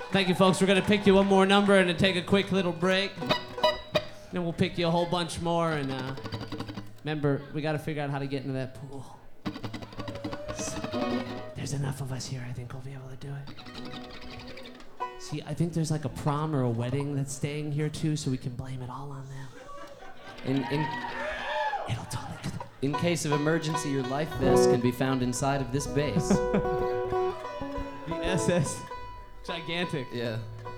Thank you, folks. We're going to pick you one more number and then take a quick little break. Then we'll pick you a whole bunch more. And remember, we got to figure out how to get into that pool. So, there's enough of us here. I think we'll be able to do it. See, I think there's like a prom or a wedding that's staying here too, so we can blame it all on them. It'll totally. In case of emergency, your life vest can be found inside of this base. The SS Gigantic. Yeah.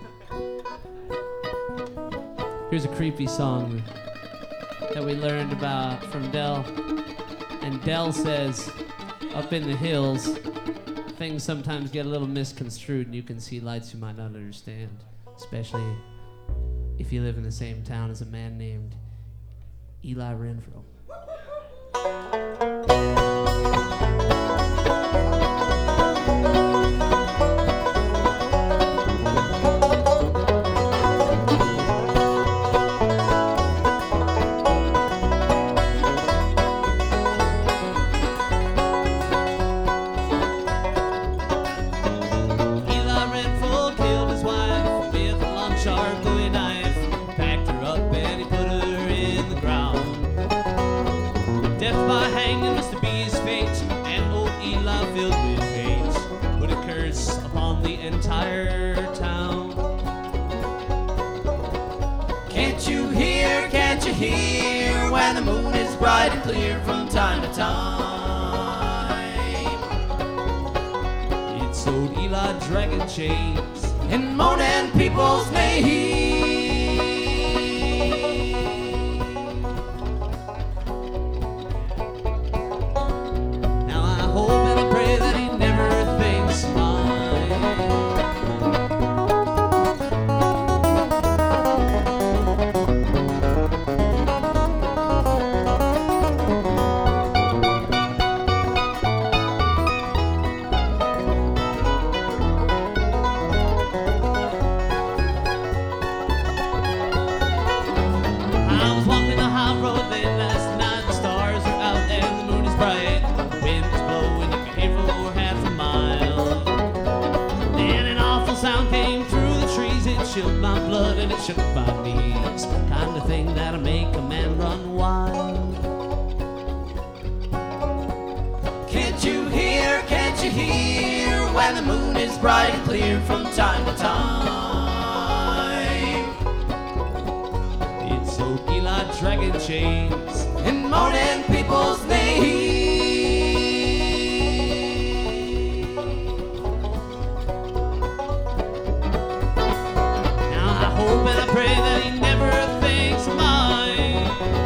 Here's a creepy song that we learned about from Del. And Del says, up in the hills, things sometimes get a little misconstrued and you can see lights you might not understand, especially if you live in the same town as a man named Eli Renfro. Here when the moon is bright and clear from time to time. It sewed Eli dragon chains and moaning people's names. Now I hope and I pray that he never thinks mine. Chilled my blood and it shook my knees. Kind of thing that'll make a man run wild. Can't you hear when the moon is bright and clear from time to time? It's so Eli dragon chains and moaning people's names. Hope and I pray that he never thinks of mine.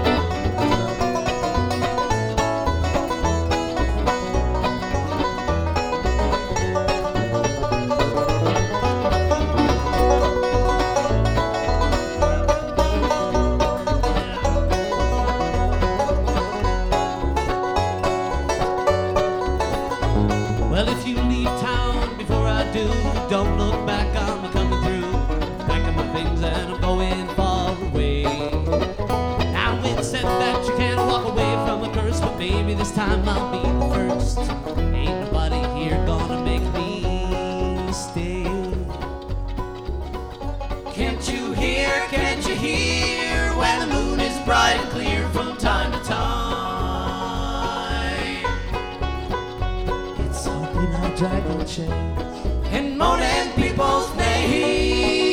Well, if you leave town before I do, don't look back, I'm coming through. Things and I'm going far away. Now it's said that you can't walk away from a curse, but maybe this time I'll be the first. Ain't nobody here gonna make me stay. Can't you hear when the moon is bright and clear from time to time? It's so Eli dragon chains and moaning people's names.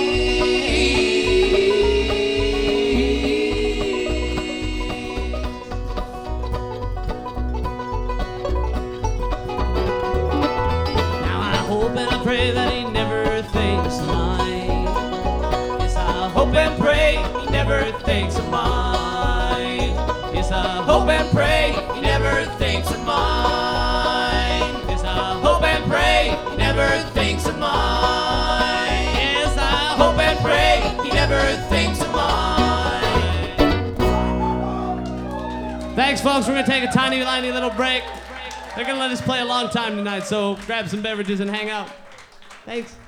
Pray that he never thinks of mine. Yes, I hope and pray he never thinks of mine. Yes, I hope and pray he never thinks of mine. Yes, I hope and pray he never thinks of mine. Yes, I hope and pray he never thinks of mine. Thanks, folks. We're going to take a tiny little break. They're going to let us play a long time tonight, so grab some beverages and hang out. Thanks.